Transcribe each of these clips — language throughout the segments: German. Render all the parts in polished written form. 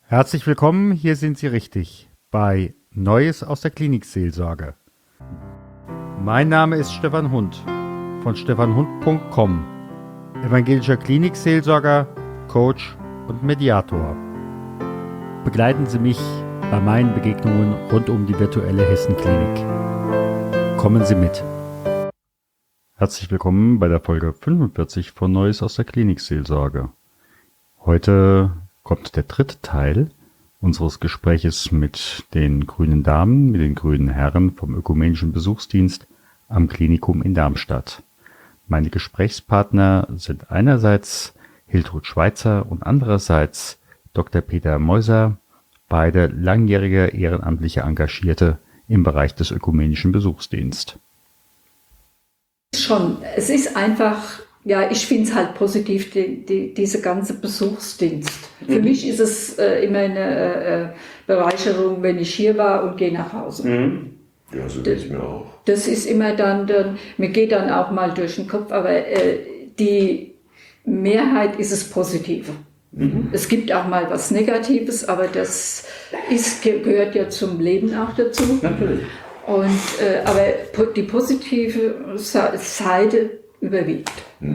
Herzlich willkommen, hier sind Sie richtig, bei Neues aus der Klinikseelsorge. Mein Name ist Stefan Hund von stefanhund.com, evangelischer Klinikseelsorger, Coach und Mediator. Begleiten Sie mich bei meinen Begegnungen rund um die virtuelle Hessen-Klinik. Kommen Sie mit. Herzlich willkommen bei der Folge 45 von Neues aus der Klinikseelsorge. Heute kommt der dritte Teil unseres Gespräches mit den grünen Damen, mit den grünen Herren vom Ökumenischen Besuchsdienst am Klinikum in Darmstadt. Meine Gesprächspartner sind einerseits Hiltrud Schweitzer und andererseits Dr. Peter Meuser, beide langjährige ehrenamtliche Engagierte im Bereich des Ökumenischen Besuchsdienstes. Es ist einfach, ja, ich finde es halt positiv, diese ganze Besuchsdienst. Für mich ist es immer eine Bereicherung, wenn ich hier war und gehe nach Hause. Ja, so geht es mir auch. Das ist immer dann, mir geht dann auch mal durch den Kopf, aber die Mehrheit ist es Positive. Es gibt auch mal was Negatives, aber das gehört ja zum Leben auch dazu. Natürlich. Und, aber die positive Seite überwiegt.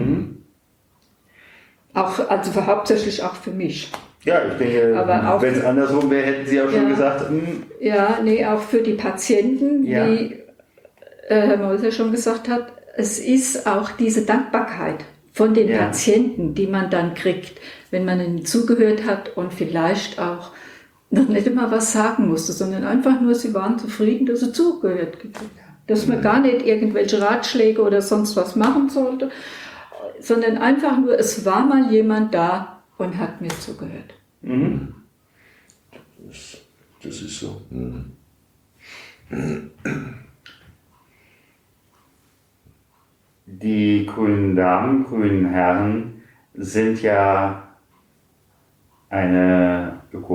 Also hauptsächlich auch für mich. Ja, ich denke, wenn es andersrum wäre, hätten Sie auch schon gesagt. Ja, nee, auch für die Patienten, wie Herr Meuser schon gesagt hat, es ist auch diese Dankbarkeit von den Patienten, die man dann kriegt, wenn man ihnen zugehört hat und vielleicht auch noch nicht immer was sagen musste, sondern einfach nur, sie waren zufrieden, dass sie zugehört haben. Dass man gar nicht irgendwelche Ratschläge oder sonst was machen sollte, sondern einfach nur, es war mal jemand da und hat mir zugehört. Das ist so. Die grünen Damen, grünen Herren sind ja ein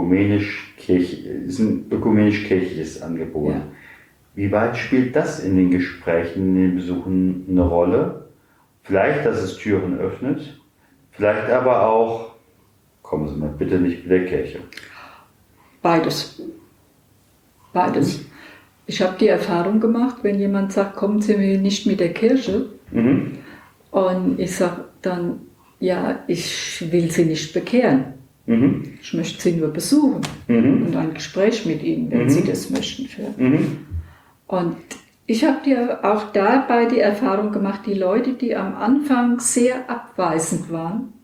ökumenisch-kirchliches Angebot. Ja. Wie weit spielt das in den Gesprächen, in den Besuchen eine Rolle? Vielleicht, dass es Türen öffnet, vielleicht aber auch, kommen Sie mal bitte nicht mit der Kirche. Beides. Ich habe die Erfahrung gemacht, wenn jemand sagt, kommen Sie mir nicht mit der Kirche. Und ich sage dann, ja, ich will Sie nicht bekehren. Ich möchte Sie nur besuchen und ein Gespräch mit Ihnen, wenn Sie das möchten, führen. Und ich habe auch dabei die Erfahrung gemacht, die Leute, die am Anfang sehr abweisend waren,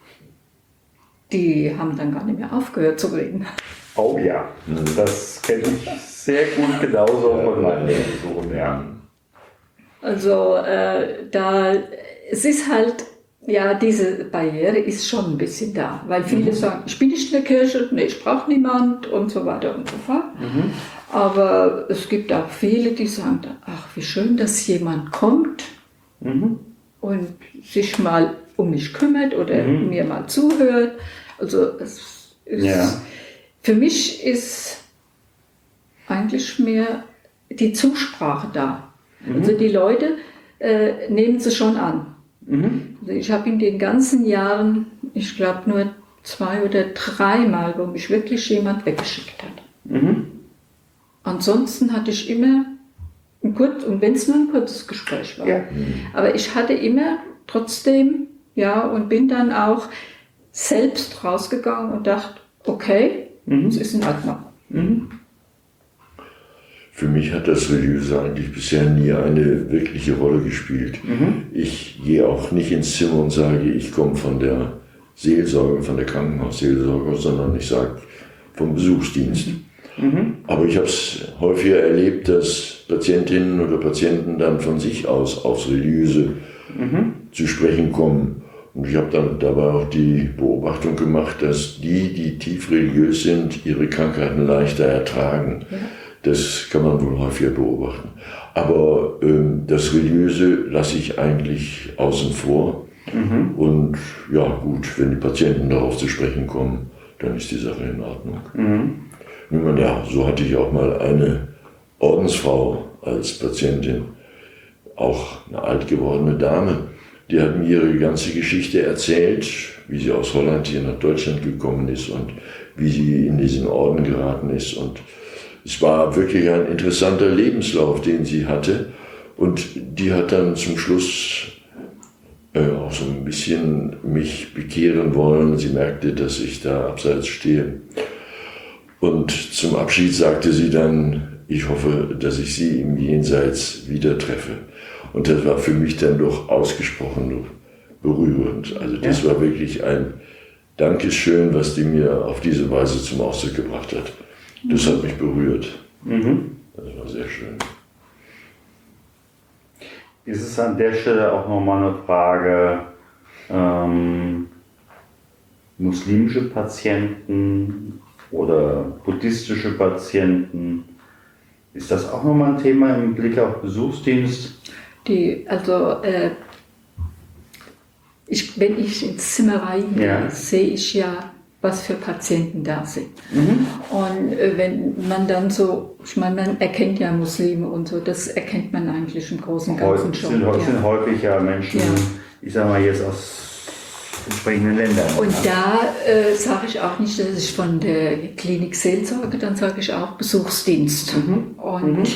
die haben dann gar nicht mehr aufgehört zu reden. Oh ja, das kenne ich sehr gut genauso von meinen Besuchen. Ja. Also es ist halt, ja, diese Barriere ist schon ein bisschen da, weil viele sagen, ich bin nicht in der Kirche, nee, ich brauche niemand und so weiter und so fort. Aber es gibt auch viele, die sagen, ach, wie schön, dass jemand kommt und sich mal um mich kümmert oder mir mal zuhört. Also für mich ist eigentlich mehr die Zusprache da. Also die Leute nehmen sie schon an. Also ich habe in den ganzen Jahren, ich glaube nur 2 oder 3 Mal, wo mich wirklich jemand weggeschickt hat. Ansonsten hatte ich immer und wenn es nur ein kurzes Gespräch war. Ja. Aber ich hatte immer trotzdem, und bin dann auch selbst rausgegangen und dachte, okay, es ist in Ordnung. Für mich hat das Religiöse eigentlich bisher nie eine wirkliche Rolle gespielt. Ich gehe auch nicht ins Zimmer und sage, ich komme von der Seelsorge, von der Krankenhausseelsorge, sondern ich sage vom Besuchsdienst. Aber ich habe es häufiger erlebt, dass Patientinnen oder Patienten dann von sich aus aufs Religiöse zu sprechen kommen. Und ich habe dann dabei auch die Beobachtung gemacht, dass die tief religiös sind, ihre Krankheiten leichter ertragen. Ja. Das kann man wohl häufiger beobachten. Aber das Religiöse lasse ich eigentlich außen vor. Und ja gut, wenn die Patienten darauf zu sprechen kommen, dann ist die Sache in Ordnung. Nun, ja, so hatte ich auch mal eine Ordensfrau als Patientin, auch eine alt gewordene Dame. Die hat mir ihre ganze Geschichte erzählt, wie sie aus Holland hier nach Deutschland gekommen ist und wie sie in diesen Orden geraten ist. Und es war wirklich ein interessanter Lebenslauf, den sie hatte. Und die hat dann zum Schluss auch so ein bisschen mich bekehren wollen. Sie merkte, dass ich da abseits stehe. Und zum Abschied sagte sie dann, ich hoffe, dass ich Sie im Jenseits wieder treffe. Und das war für mich dann doch ausgesprochen berührend. Also das war wirklich ein Dankeschön, was die mir auf diese Weise zum Ausdruck gebracht hat. Das hat mich berührt. Das war sehr schön. Ist es an der Stelle auch nochmal eine Frage, muslimische Patienten oder buddhistische Patienten, ist das auch nochmal ein Thema im Blick auf Besuchsdienst? Wenn ich ins Zimmer reingehe, sehe ich ja, was für Patienten da sind. Und wenn man dann so, ich meine, man erkennt ja Muslime und so, das erkennt man eigentlich im Großen und Ganzen schon. Es sind häufig ja Menschen, ich sage mal jetzt aus entsprechenden Ländern. Und da sage ich auch nicht, dass ich von der Klinik Seelsorge, dann sage ich auch Besuchsdienst. Und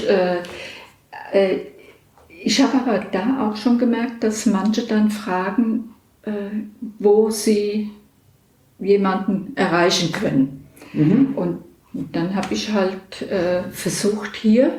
ich habe aber da auch schon gemerkt, dass manche dann fragen, wo sie jemanden erreichen können. Und dann habe ich halt versucht, hier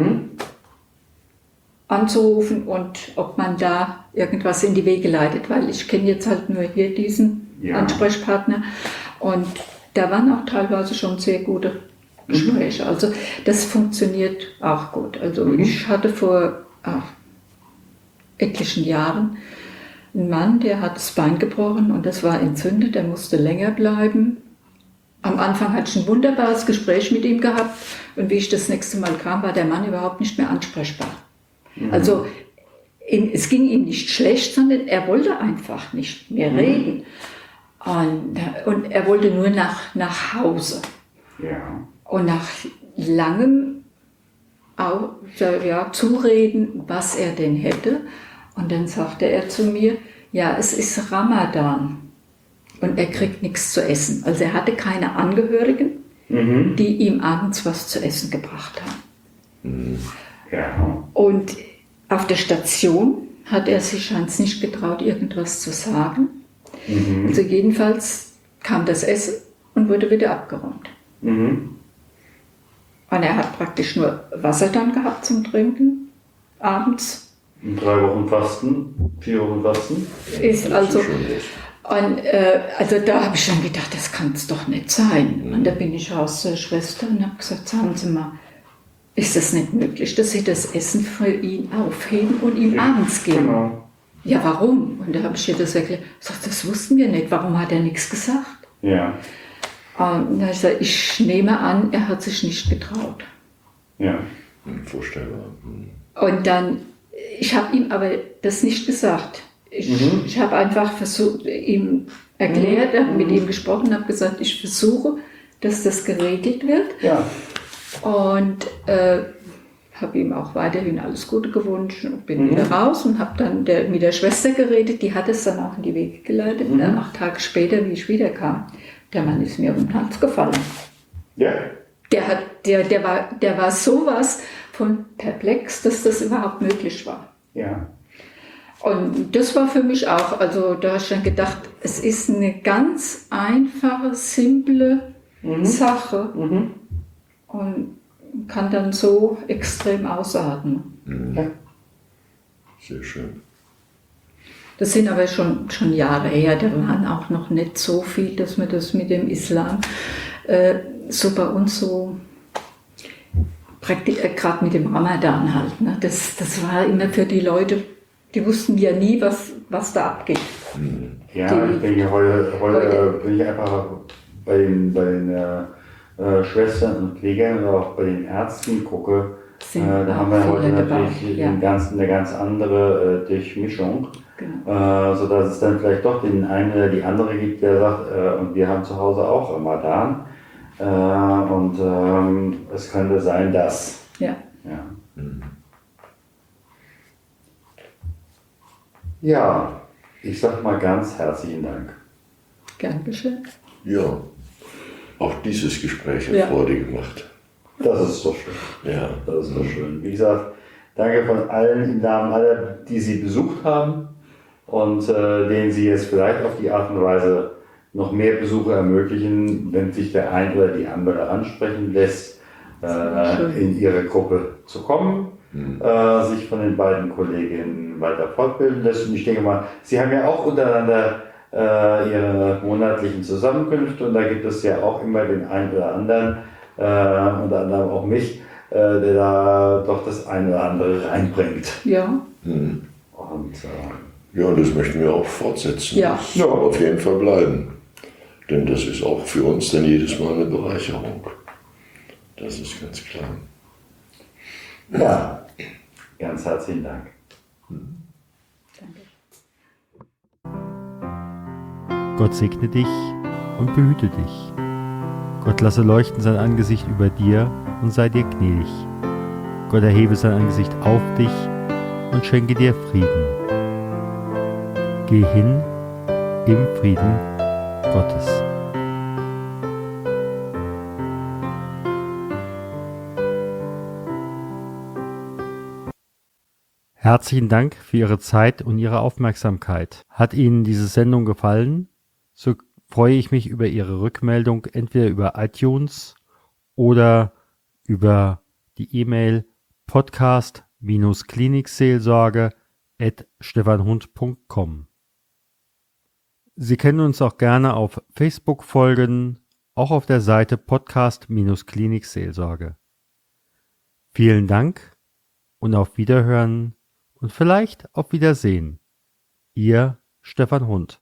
anzurufen und ob man da irgendwas in die Wege leitet, weil ich kenne jetzt halt nur hier diesen Ansprechpartner und da waren auch teilweise schon sehr gute Gespräche. Also das funktioniert auch gut. Also ich hatte vor etlichen Jahren einen Mann, der hat das Bein gebrochen und das war entzündet, der musste länger bleiben. Am Anfang hatte ich ein wunderbares Gespräch mit ihm gehabt und wie ich das nächste Mal kam, war der Mann überhaupt nicht mehr ansprechbar. Also es ging ihm nicht schlecht, sondern er wollte einfach nicht mehr reden. Und er wollte nur nach Hause. Und nach langem Zureden, was er denn hätte. Und dann sagte er zu mir, ja, es ist Ramadan und er kriegt nichts zu essen. Also er hatte keine Angehörigen, die ihm abends was zu essen gebracht haben. Und auf der Station hat er sich scheinbar nicht getraut, irgendwas zu sagen. Also jedenfalls kam das Essen und wurde wieder abgeräumt. Und er hat praktisch nur Wasser dann gehabt zum Trinken, abends. 3 Wochen Fasten, 4 Wochen Fasten. Ist also, also da habe ich schon gedacht, das kann es doch nicht sein. Und da bin ich raus zur Schwester und habe gesagt, sagen Sie mal, ist das nicht möglich, dass Sie das Essen für ihn aufheben und ihm abends geben? Genau. Ja, warum? Und da habe ich ihr das erklärt. Ich sagte, das wussten wir nicht. Warum hat er nichts gesagt? Und da habe ich gesagt, ich nehme an, er hat sich nicht getraut. Vorstellbar. Und dann, ich habe ihm aber das nicht gesagt. Ich habe einfach versucht, ihm erklärt, habe mit ihm gesprochen, habe gesagt, ich versuche, dass das geregelt wird. Und habe ihm auch weiterhin alles Gute gewünscht und bin wieder raus und habe dann mit der Schwester geredet, die hat es dann auch in die Wege geleitet. 8 Tage später, wie ich wiederkam, der Mann ist mir um den Hals gefallen. Der war sowas von perplex, dass das überhaupt möglich war. Und das war für mich auch, also da habe ich dann gedacht, es ist eine ganz einfache, simple Sache und kann dann so extrem ausatmen. Sehr schön. Das sind aber schon Jahre her, da waren auch noch nicht so viel, dass man das mit dem Islam so bei uns so gerade mit dem Ramadan halt. Ne? Das war immer für die Leute, die wussten ja nie, was da abgeht. Ich denke, heute bin ich einfach bei den Schwestern und Pflegern oder auch bei den Ärzten gucke, da haben wir heute natürlich eine ganz andere Durchmischung, sodass es dann vielleicht doch den einen oder die andere gibt, der sagt, und wir haben zu Hause auch Ramadan und es könnte sein, dass. Ja. Ich sage mal ganz herzlichen Dank. Gern geschehen. Ja, auch dieses Gespräch hat Freude gemacht. Das ist doch schön. Ja. Das ist doch schön. Wie gesagt, danke von allen im Namen aller, die Sie besucht haben und denen Sie jetzt vielleicht auf die Art und Weise noch mehr Besuche ermöglichen, wenn sich der ein oder die andere ansprechen lässt, in Ihre Gruppe zu kommen, sich von den beiden Kolleginnen weiter fortbilden lässt. Und ich denke mal, Sie haben ja auch untereinander Ihre monatlichen Zusammenkünfte und da gibt es ja auch immer den einen oder anderen, unter anderem auch mich, der da doch das eine oder andere reinbringt. Ja. Mhm. Und, ja, und das möchten wir auch fortsetzen. Ja. Das soll auf jeden Fall bleiben. Denn das ist auch für uns dann jedes Mal eine Bereicherung. Das ist ganz klar. ja, ganz herzlichen Dank. Danke. Gott segne dich und behüte dich. Gott lasse leuchten sein Angesicht über dir und sei dir gnädig. Gott erhebe sein Angesicht auf dich und schenke dir Frieden. Geh hin im Frieden Gottes. Herzlichen Dank für Ihre Zeit und Ihre Aufmerksamkeit. Hat Ihnen diese Sendung gefallen? So freue ich mich über Ihre Rückmeldung entweder über iTunes oder über die E-Mail podcast-klinikseelsorge@stefanhund.com. Sie können uns auch gerne auf Facebook folgen, auch auf der Seite Podcast-Klinikseelsorge. Vielen Dank und auf Wiederhören und vielleicht auf Wiedersehen. Ihr Stefan Hund.